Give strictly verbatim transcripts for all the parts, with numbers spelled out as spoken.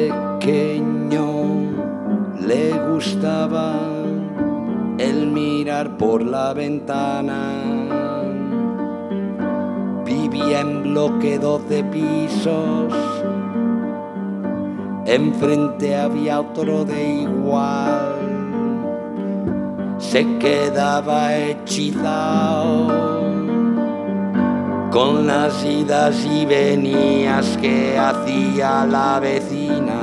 pequeño le gustaba el mirar por la ventana. Vivía en bloque doce pisos, enfrente había otro de igual. Se quedaba hechizado con las idas y venidas que hacía la vecina.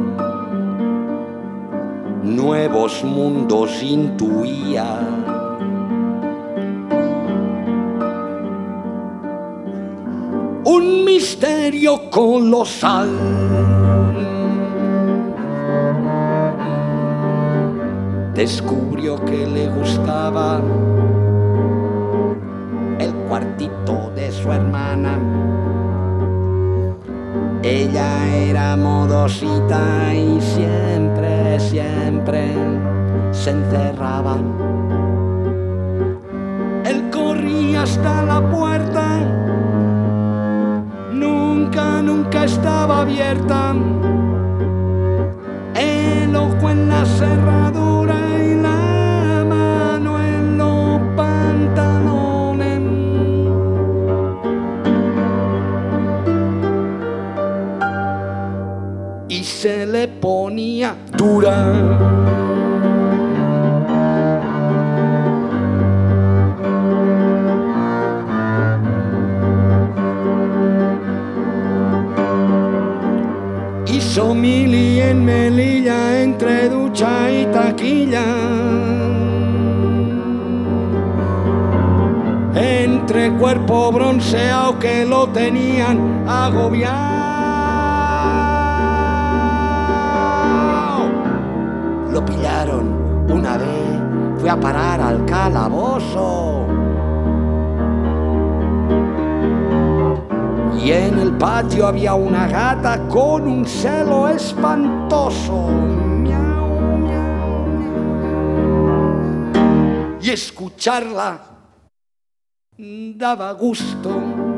Nuevos mundos intuía. Un misterio colosal. Descubrió que le gustaba el cuartito de su hermana. Ella era modosita y siempre, siempre se encerraba. Él corría hasta la puerta, nunca, nunca estaba abierta. El ojo en la cerradura y la mano en los pantalones. Y se le ponía dura. Hizo mili en Melilla entre ducha y taquilla, entre cuerpo bronceado que lo tenían agobiado. Lo pillaron una vez, fue a parar al calabozo. Y en el patio había una gata con un celo espantoso. Miau, miau, miau. Y escucharla daba gusto.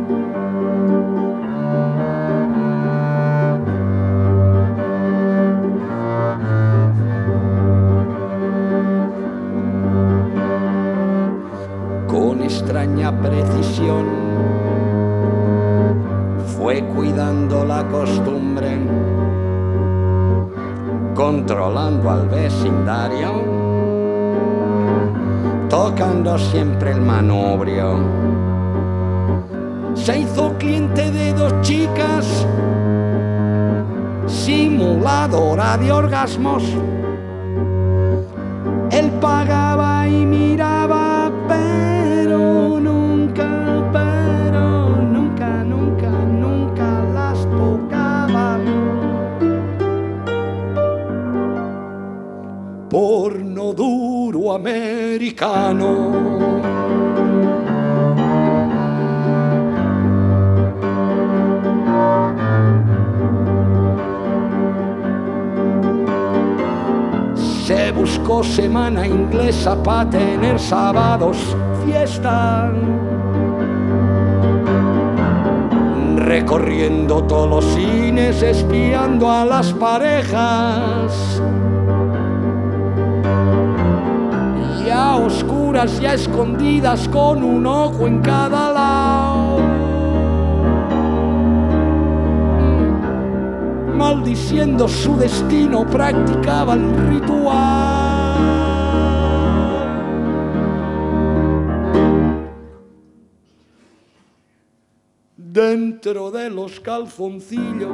Con extraña precisión fue cuidando la costumbre, controlando al vecindario, tocando siempre el manubrio. Se hizo cliente de dos chicas, simuladora de orgasmos. Él pagaba y miraba, pero nunca, pero nunca, nunca, nunca las tocaba. Porno duro americano. Se buscó semana inglesa pa' tener sábados fiesta, recorriendo todos los cines, espiando a las parejas, y a oscuras y a escondidas con un ojo en cada lado, maldiciendo su destino, practicaba el ritual. Dentro de los calzoncillos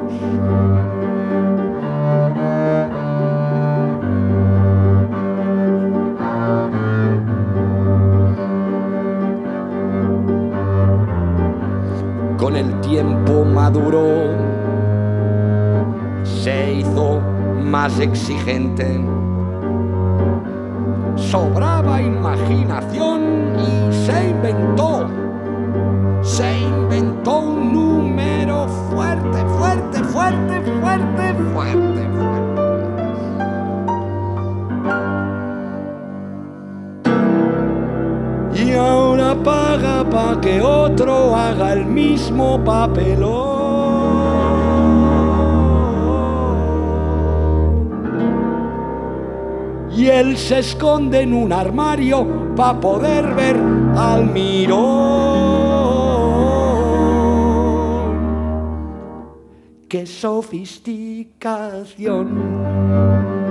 con el tiempo maduró, se hizo más exigente, sobraba imaginación y se inventó, se inventó un número fuerte, fuerte, fuerte, fuerte, fuerte, fuerte. Y ahora paga pa' que otro haga el mismo papelón. él se esconde en un armario pa' poder ver al mirón. ¡Qué sofisticación!